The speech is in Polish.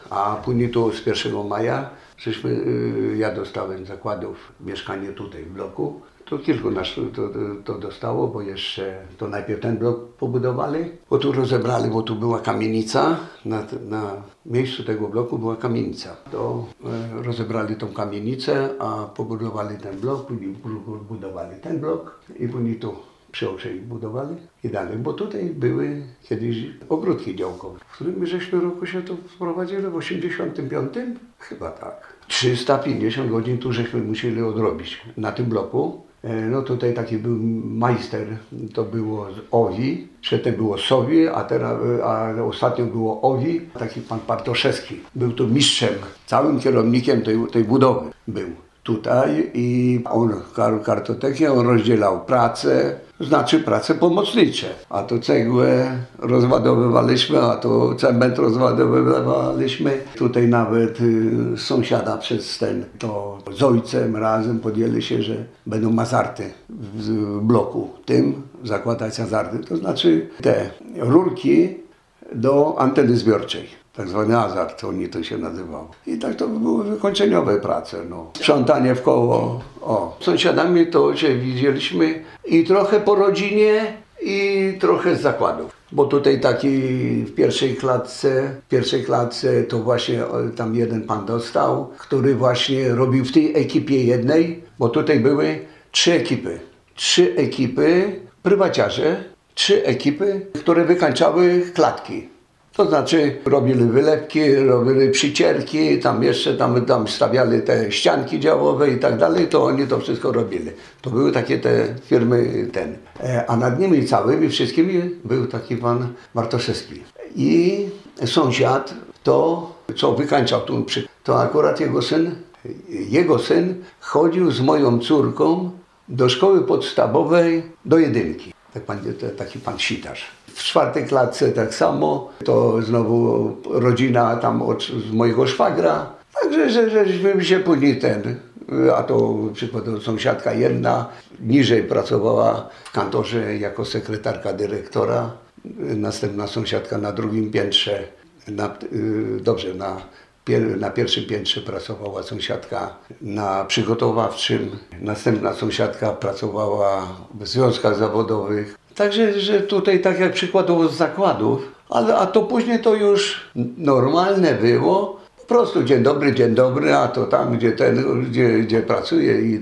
A później to z 1 maja ja dostałem z zakładów mieszkanie tutaj w bloku. To kilku nas to dostało, bo jeszcze to najpierw ten blok pobudowali, bo tu rozebrali, bo tu była kamienica, na miejscu tego bloku była kamienica. To rozebrali tą kamienicę, a pobudowali ten blok, później budowali ten blok i później tu przy Okrzei budowali i dalej, bo tutaj były kiedyś ogródki działkowe. W którym żeśmy roku się to wprowadzili? W 85? Chyba tak. 350 godzin tu żeśmy musieli odrobić na tym bloku. No tutaj taki był majster, to było z Owi, przedtem było Sowi, a ostatnio było Owi. Taki pan Bartoszewski był tu mistrzem, całym kierownikiem tej budowy był tutaj i on kartotekę, on rozdzielał pracę, znaczy prace pomocnicze, a to cegłę rozładowywaliśmy, a to cement rozładowywaliśmy. Tutaj nawet sąsiada przez to z ojcem razem podjęli się, że będą mazarty w bloku tym zakładać hazardy, to znaczy te rurki do anteny zbiorczej. Tak zwany hazard, oni to się nazywało. I tak to były wykończeniowe prace. Sprzątanie w koło. Z sąsiadami to się widzieliśmy i trochę po rodzinie, i trochę z zakładów. Bo tutaj taki w pierwszej klatce to właśnie tam jeden pan dostał, który właśnie robił w tej ekipie jednej, bo tutaj były 3 ekipy. 3 ekipy, prywaciarze, 3 ekipy, które wykańczały klatki. To znaczy robili wylewki, robili przycierki, tam stawiali te ścianki działowe i tak dalej, to oni to wszystko robili. To były takie te firmy a nad nimi całymi wszystkimi był taki pan Bartoszewski. I sąsiad to, co wykańczał tu, to akurat jego syn chodził z moją córką do szkoły podstawowej do 1. Taki pan sitarz. W 4 klatce tak samo, to znowu rodzina tam z mojego szwagra. Także, żeśmy się później a to przykładowo sąsiadka jedna niżej pracowała w kantorze jako sekretarka dyrektora. Następna sąsiadka na 2. piętrze, na 1. piętrze pracowała sąsiadka na przygotowawczym. Następna sąsiadka pracowała w związkach zawodowych. Także, że tutaj tak jak przykładowo z zakładów, a to później to już normalne było. Po prostu dzień dobry, a to tam, gdzie pracuje i